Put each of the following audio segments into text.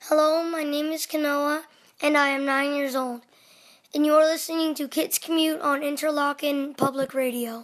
Hello, my name is Kanoa, and I am 9 years old. And you are listening to Kids Commute on Interlochen Public Radio.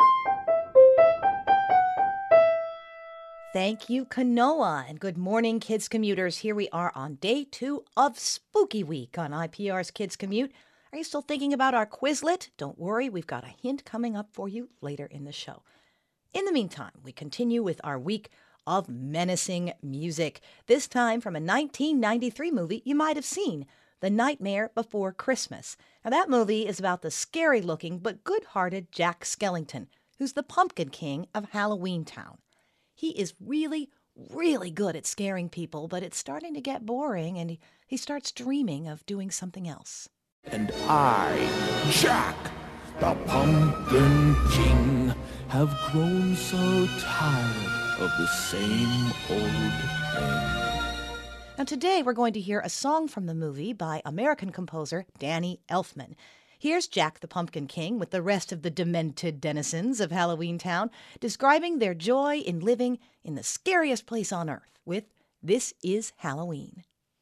Thank you, Kanoa, and good morning, Kids Commuters. Here we are on day 2 of Spooky Week on IPR's Kids Commute. Are you still thinking about our Quizlet? Don't worry, we've got a hint coming up for you later in the show. In the meantime, we continue with our week of menacing music, this time from a 1993 movie you might have seen, The Nightmare Before Christmas. Now, that movie is about the scary-looking but good-hearted Jack Skellington, who's the Pumpkin King of Halloween Town. He is really, really good at scaring people, but it's starting to get boring, and he starts dreaming of doing something else. And I, Jack, the Pumpkin King, have grown so tired of the same old thing. Now today we're going to hear a song from the movie by American composer Danny Elfman. Here's Jack the Pumpkin King with the rest of the demented denizens of Halloween Town, describing their joy in living in the scariest place on earth with This Is Halloween.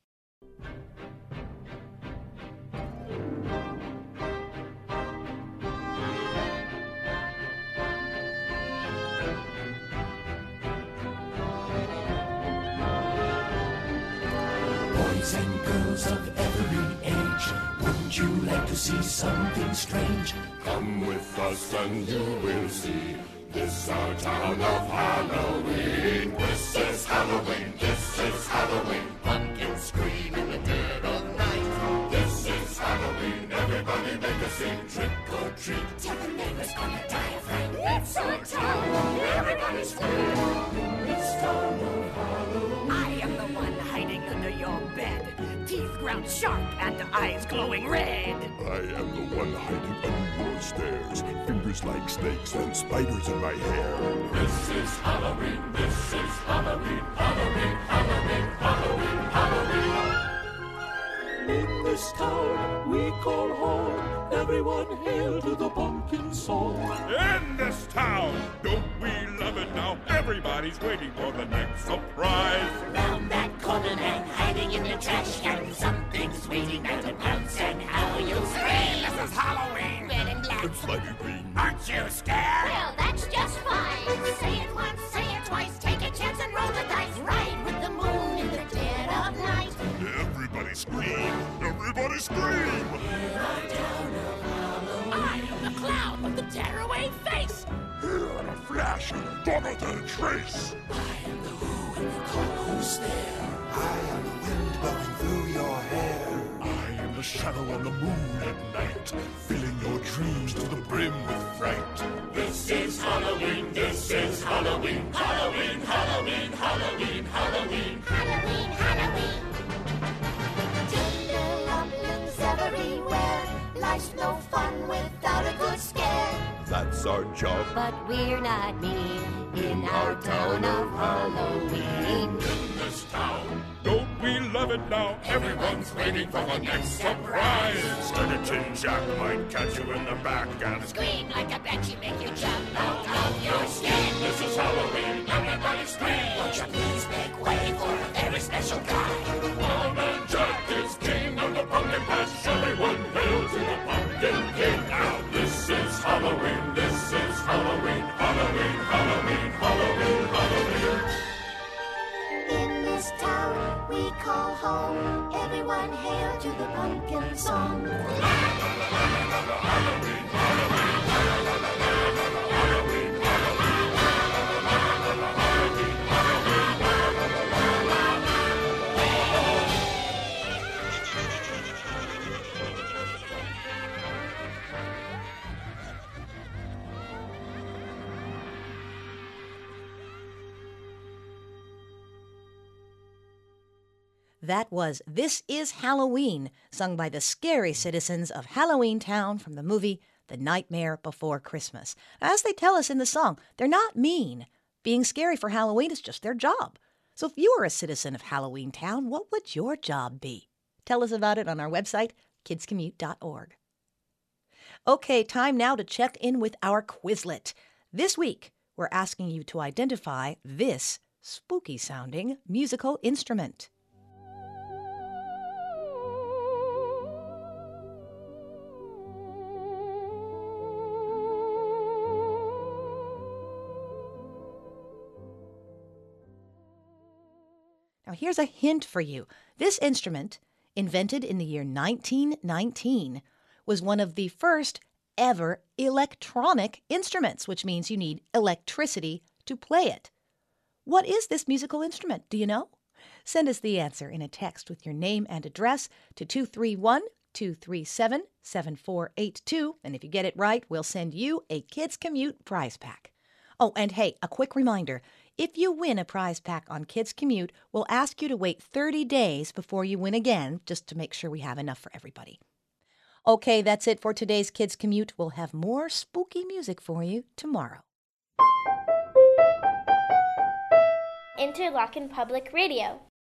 Boys and girls of every age, wouldn't you like to see something strange? Come with us and you will see. This our town of Halloween. This is Halloween. This is Halloween. Pumpkins scream in the dead of night. This is Halloween. Everybody make a scene. Trick or treat. Tell the neighbors gonna die of fright. It's our town. Everybody scream. This town of Halloween. I am the one hiding under your bed. Teeth ground sharp and eyes glowing red. I am the one hiding under your stairs. Fingers like snakes and spiders in my hair. This is Halloween. This is Halloween. Halloween. Halloween. Halloween. Halloween. In this town we call home. Everyone hail to the pumpkin song. In this town, don't we love it now? Everybody's waiting for the next surprise. Round that corner and hiding in the trash can, something's waiting there to pounce and how you'll scream. This is Halloween. Red and black. It's slimy green. Aren't you scared? Well, that's just fine. Say it once, say it twice. Take a chance and roll the dice. Ride with the moon in the dead of night. Everybody scream. Everybody scream. In our town of Halloween. I am the clown with the tearaway face. Here in a flash, gone without a trace. I am the who and you call who's there. I am the wind blowing through your hair. I am the shadow on the moon at night, filling your dreams to the brim with fright. This is Halloween, this is Halloween, Halloween, Halloween, Halloween, Halloween. Halloween, Halloween. Tinderlumblings everywhere. Life's no fun without a good scare. That's our job. But we're not mean in our town of Halloween. In this town, don't we love it now? Everyone's waiting for the next surprise. Skeleton Jack might catch you in the back and Scream like a banshee, make you jump out of your skin. This is Halloween, everybody scream. Won't you please make way for a very special guy? One man Jack is king of the pumpkin patch. Everyone hail to the pumpkin king. Now this is Halloween, this is Halloween, Halloween, Halloween, Halloween, Halloween. In this town we call home. Everyone hail to the pumpkin song. That was This Is Halloween, sung by the scary citizens of Halloween Town from the movie The Nightmare Before Christmas. As they tell us in the song, they're not mean. Being scary for Halloween is just their job. So if you were a citizen of Halloween Town, what would your job be? Tell us about it on our website, kidscommute.org. Okay, time now to check in with our Quizlet. This week, we're asking you to identify this spooky-sounding musical instrument. Now, here's a hint for you. This instrument, invented in the year 1919, was one of the first ever electronic instruments, which means you need electricity to play it. What is this musical instrument? Do you know? Send us the answer in a text with your name and address to 231-237-7482. And if you get it right, we'll send you a Kids Commute prize pack. Oh, and hey, a quick reminder. If you win a prize pack on Kids Commute, we'll ask you to wait 30 days before you win again, just to make sure we have enough for everybody. Okay, that's it for today's Kids Commute. We'll have more spooky music for you tomorrow. Interlochen Public Radio.